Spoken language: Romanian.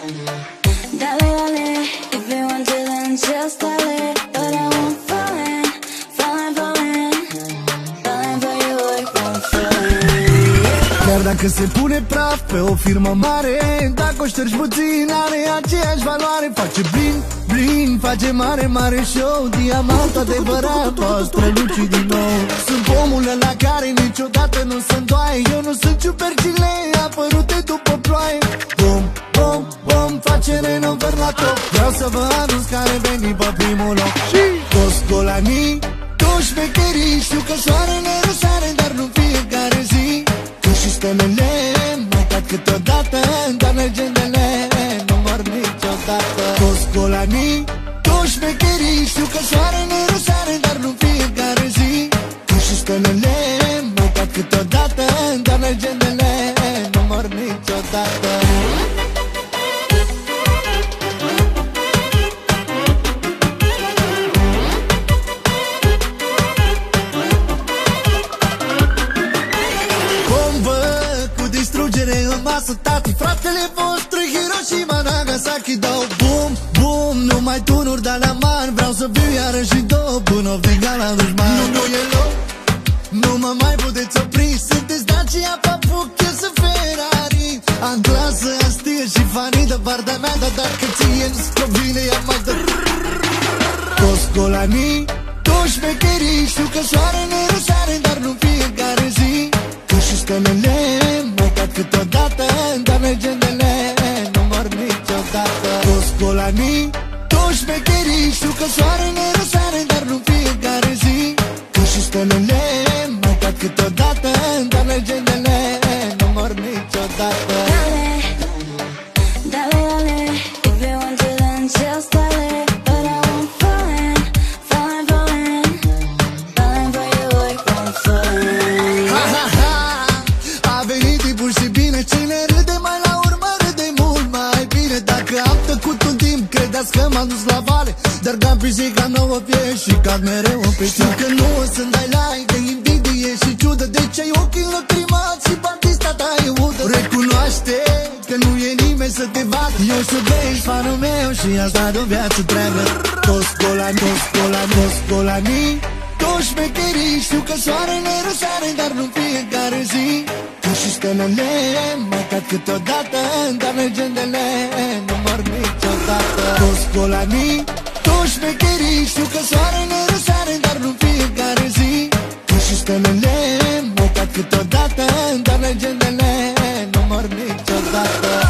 Dale, dale, if you want to then just dale. But I won't fall in, falling, falling, falling for you, I won't fall in. Chiar dacă se pune praf pe o firmă mare, dacă o ștergi puțin are aceeași valoare. Face bling, bling, face mare, mare show. Diamant adevărat, poate străluci din nou. Sunt omul ăla care niciodată nu se îndoaie. Eu nu sunt ciupercile apărute după ploaie. Bum, bum, bum, face renovări la top. Vreau să vă anunț care veni pe primul loc. Toți golanii, toți șmecherii, știu că soarele răsare, dar nu fiecare zi. Că și stelele mai cad câteodată, dar legendele nu mor niciodată. Toți golanii, toți șmecherii, știu că soarele răsare, dar nu fiecare zi. Că și stelele mai cad câteodată, dar legendele nu mor niciodată. În masă, tati, fratele vostru Hiroshima, Nagasaki, dau bum, bum. Numai tunuri de la mari, vreau să fiu iarăși două. Până o la dușman. Nu e loc, nu mă mai puteți opri. Sunteți Dacia, Papuche, să Ferrari. Am clasă, astie și fanii de partea mea. Dar dacă ție nu-ți convine, ia mai dă. Toți golanii, toți șmecherii, știu că soarele răsare, dar nu fiecare zi. Că și stelele mai cad câteodată, dar legendele nu mor niciodată. Toți golanii, toți șmecherii, știu că soarele răsare, dar nu fiecare zi. Că și stelele mai cad câteodată, dar legendele nu mor niciodată. Dale, dale, if you want to then just dale. But I won't fall in, falling, falling, falling for you, I won't fall in. Ha, ha, ha. A venit timpul și bine, cine râde mai la urmă râde mult mai bine. Dacă am tăcut un timp, credeți că m-am dus la vale, dar cam pisica nouă fie și cad mereu în picioare. Știu că nu o să-mi dai like de invidie și ciudă, de ce ai ochii lăcrimați și Batista ta e udă. Recunoaște că nu e nimeni să te vadă, eu să vezi fanul meu și asta de o viață întreagă. Toți golanii, toți golanii, toți golanii, toți șmecherii, știu că soarele răsare, dar nu fiecare zi. Că și stelele mai cad câteodată, dar legendele nu mor niciodată. Toți golanii, toți șmecherii, știu că soarele răsare, dar nu fiecare zi. Că și stelele mai cad câteodată, dar legendele nu mor niciodată.